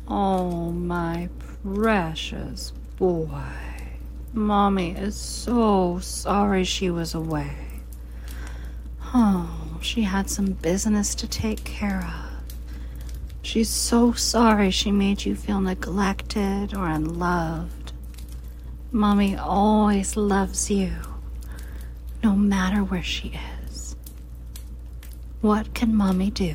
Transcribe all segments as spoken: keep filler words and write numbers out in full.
Oh, my precious boy. Mommy is so sorry she was away. Oh, she had some business to take care of. She's so sorry she made you feel neglected or unloved. Mommy always loves you, no matter where she is. What can Mommy do?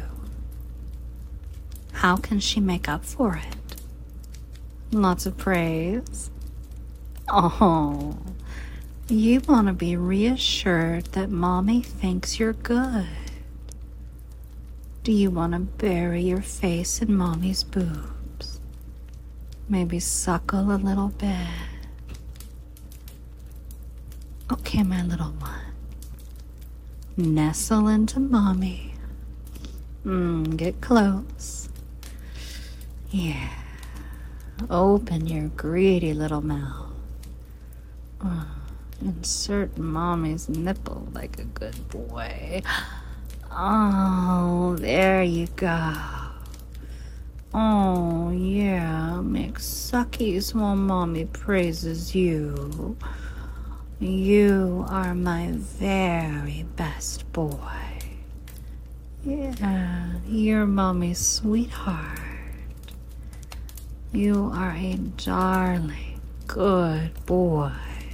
How can she make up for it? Lots of praise? Oh, you want to be reassured that Mommy thinks you're good. Do you want to bury your face in Mommy's boobs? Maybe suckle a little bit? Okay, my little one. Nestle into Mommy. Mm, get close. Yeah. Open your greedy little mouth. Oh, insert Mommy's nipple like a good boy. Oh, there you go. Oh, yeah, make suckies while Mommy praises you. You are my very best boy. Yeah, you're Mommy's sweetheart. You are a darling, good boy.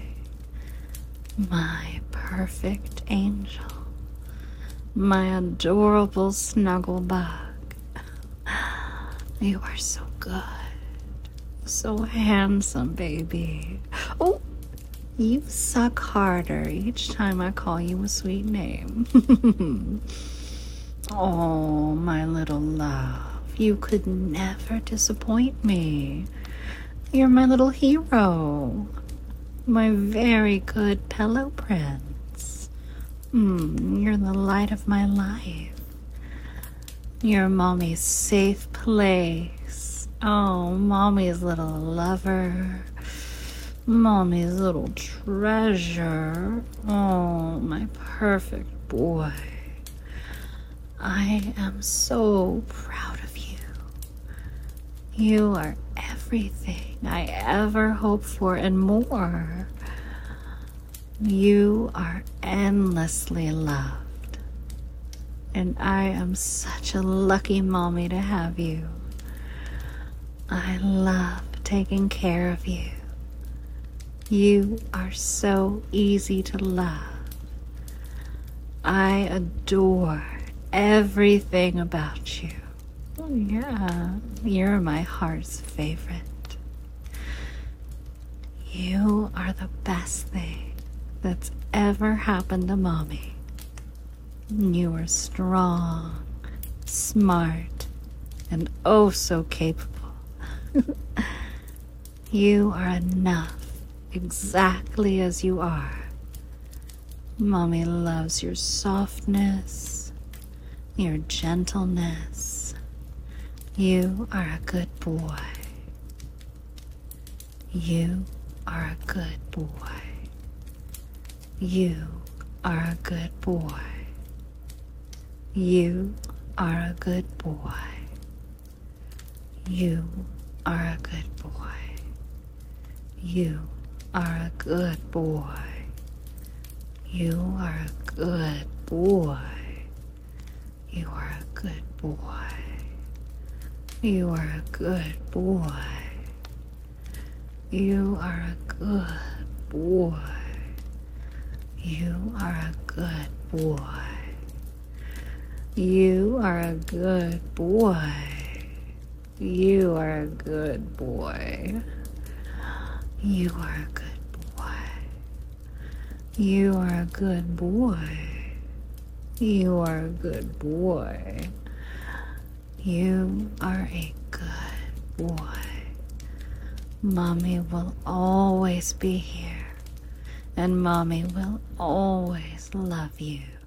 My perfect angel. My adorable snuggle bug. You are so good. So handsome, baby. Oh, you suck harder each time I call you a sweet name. Oh, my little love. You could never disappoint me. You're my little hero. My very good pillow prince. Mm, you're the light of my life. You're Mommy's safe place. Oh, Mommy's little lover. Mommy's little treasure. Oh, my perfect boy. I am so proud of you. You are everything I ever hoped for and more. You are endlessly loved. And I am such a lucky Mommy to have you. I love taking care of you. You are so easy to love. I adore everything about you. Oh, yeah, you're my heart's favorite. You are the best thing that's ever happened to Mommy. You are strong, smart, and oh so capable. You are enough, exactly as you are. Mommy loves your softness, your gentleness. You are a good boy. You are a good boy. You are a good boy. You are a good boy. You are a good boy. You are a good boy. You are a good boy. You are a good boy. You are a good boy. You are a good boy. You are a good boy. You are a good boy. You are a good boy. You are a good boy. You are a good boy. You are a good boy. You are a good boy. Mommy will always be here, and Mommy will always love you.